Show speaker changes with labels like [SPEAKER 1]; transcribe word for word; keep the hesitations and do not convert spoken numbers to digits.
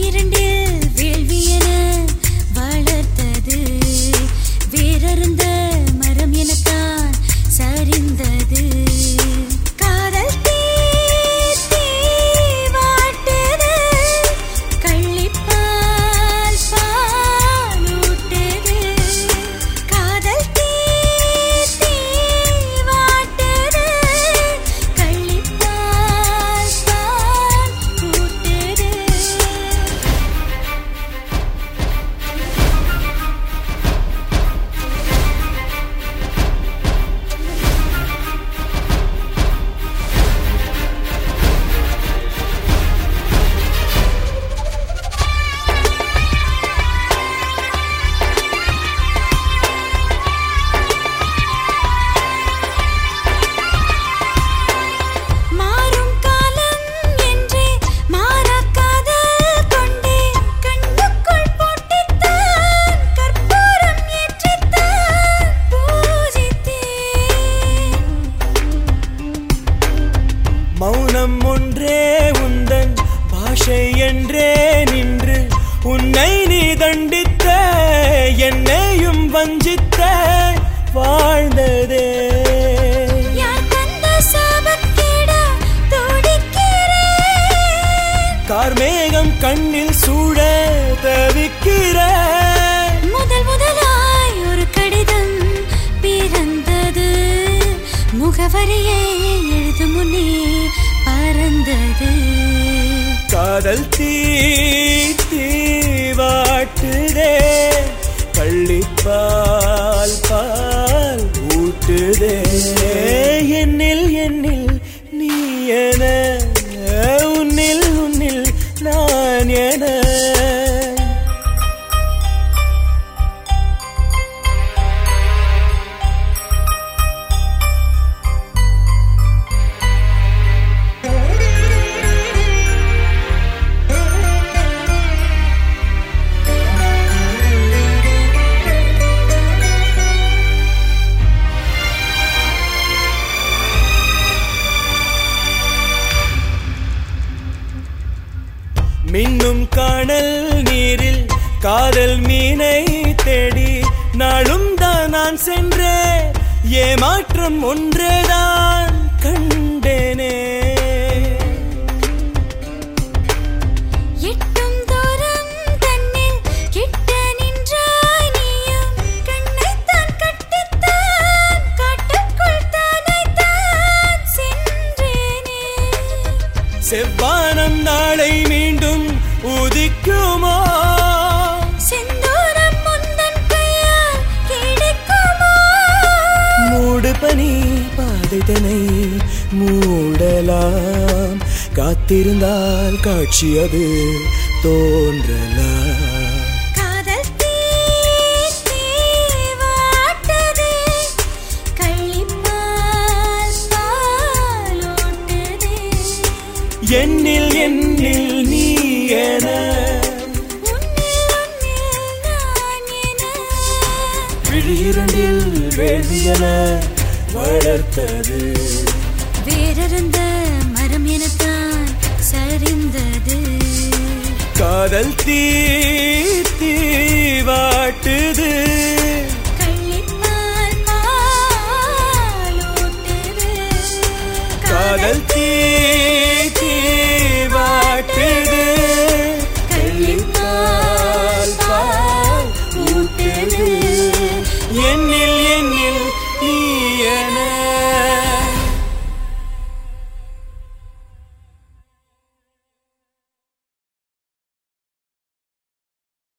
[SPEAKER 1] விழியிரண்டில் வேள்வியென வளர்த்தது. வேரருந்த மரம் எனத்தான் சரிந்தது. காதல் தீ தீ வாட்டுது. கள்ளிப்பால் பாலூட்டுது. காதல் தீ தீ வாட்டுது. கள்ளிப்பால் பால் ஊட்டுது. மாறும் காலம் என்றே மாறாக்காதல் கொண்டே கண்ணுக்குள் போட்டுத்தான் கற்பூரம் ஏற்றித்தான் பூஜித்தேன்.
[SPEAKER 2] மௌனம் ஒன்றே உந்தன் பாஷை என்றே நின்று உன்னை நீ தண்டித்த என்னையும் வஞ்சித்த வாழ்ந்ததே.
[SPEAKER 1] யார் தந்த சாபக்கேட துடிக்கிறேன்.
[SPEAKER 2] கார்மேகம் கண்ணில் சூழ தவிக்கிறேன்.
[SPEAKER 1] முதல் முதலாய் ஒரு கடிதம் பிறந்தது. முகவரியை எழுதும் முன்னே பறந்தது.
[SPEAKER 2] காதல் தீ தீ வாட்டுதே. கள்ளிப்பால் பால் ஊட்டுதே. என்னில் என்னில் நீ என, உன்னில் உன்னில் நான் என. மின்னும் காணல் நீரில் காதல் மீனை தேடி நாளும் தான் நான் சென்றேன். ஏமாற்றம் ஒன்றேதான் கண்டேனே.
[SPEAKER 1] எட்டும் தூரம் தன்னில் கிட்ட நின்றாய் நீயும். கண்ணைத்தான் கட்டித்தான் காட்டுக்குள் தானைத்தான் சென்றேனே.
[SPEAKER 2] செவ்வானம் நாளை மீண்டும் உதிக்குமோ?
[SPEAKER 1] செந்தூரம் முந்தன் கையால் கிடைக்குமோ?
[SPEAKER 2] மூடு பனி பாதைதனை மூடலாம். காத்திருந்தால் காட்சி அது தோன்றலாம்.
[SPEAKER 1] காதல் தீ தீ வாட்டுது. கள்ளிப்பால் பாலூட்டுது.
[SPEAKER 2] என்னில் என்னில் நீ என,
[SPEAKER 1] உன்னில் உன்னில் நான் என.
[SPEAKER 2] விழியிரண்டில் வேள்வியென வளர்த்தது.
[SPEAKER 1] வேரருந்த மரம் எனத்தான் சரிந்தது.
[SPEAKER 2] காதல் தீ தீ வாட்டுது.